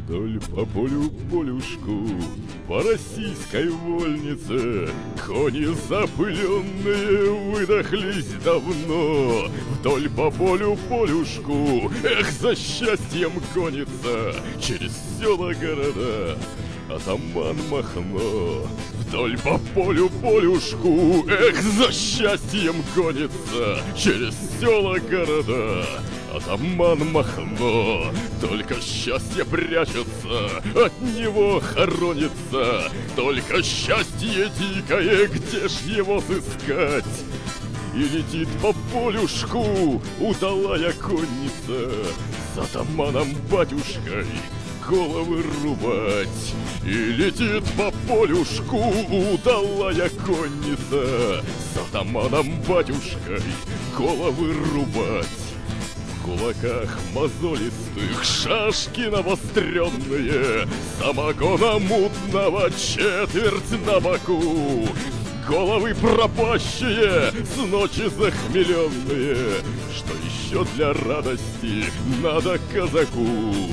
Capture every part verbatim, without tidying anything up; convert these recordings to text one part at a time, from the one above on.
Вдоль по полю полюшку, по российской вольнице кони запыленные выдохлись давно. Вдоль по полю полюшку, эх, за счастьем гонится через села города атаман Махно. Вдоль по полю полюшку, эх, за счастьем гонится через села города атаман Махно. Только счастье прячется, от него хоронится. Только счастье дикое, где ж его сыскать? И летит по полюшку удалая конница с атаманом батюшкой головы рубать. И летит по полюшку удалая конница с атаманом батюшкой головы рубать. В кулаках мозолистых шашки навостренные, самогона мутного четверть на боку. Головы пропащие, с ночи захмеленные, что еще для радости надо казаку.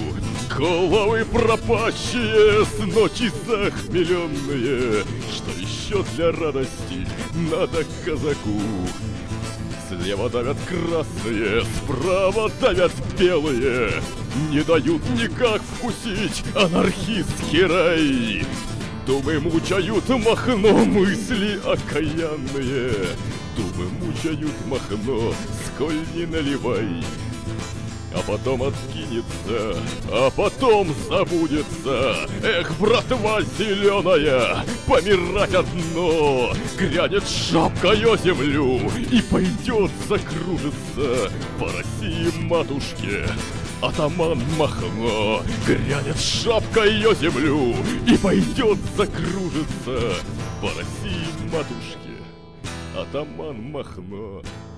Головы пропащие, с ночи захмеленные, что еще для радости надо казаку. Слева давят красные, справа давят белые, не дают никак вкусить анархистский рай. Думы мучают Махно, мысли окаянные. Думы мучают Махно, сколь не наливай. А потом откинется, а потом забудется. Эх, братва зеленая, помирать одно. Грянет шапкой о землю и пойдет закружиться по России матушке атаман Махно. Грянет шапкой о землю и пойдет закружиться по России матушке атаман Махно.